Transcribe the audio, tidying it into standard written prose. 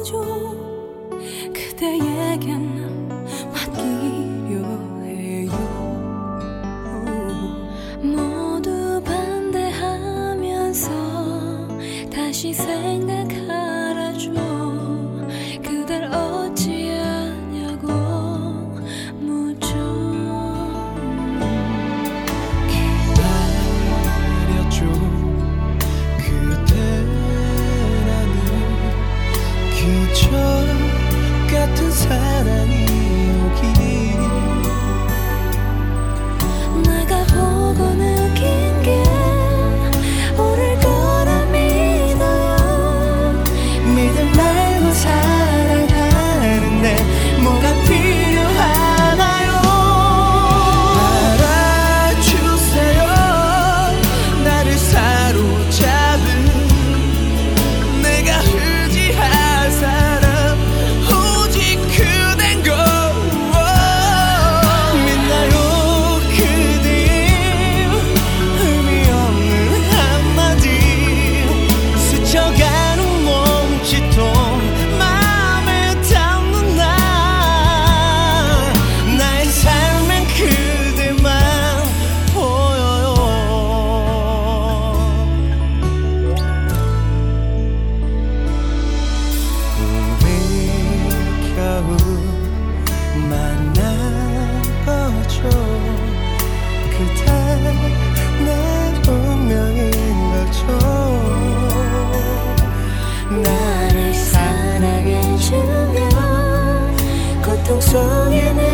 그대에게만 맡기려 해요. 모두 반대하면서 다시 생각하라죠. 그댈 어찌하냐고 묻죠. 기다렸죠. 그대라는 기적 같은 사랑이 오길 내가 보고 느낀 게 옳을 거라 믿어요. 믿음 말고 사랑하는데 뭐가 필요하나요? 알아주세요. 나를 사로잡은 내가 의지할 사람 오직 그댄 거 믿나요? 그대의 의미 없는 한마디 스쳐가는 몸짓도 마음에 담는 나 나의 삶엔 그대만 보여요. 우리 겨우 만난 거죠. 그대 내 운명인 거죠. 나를 사랑해주면 고통 속에 내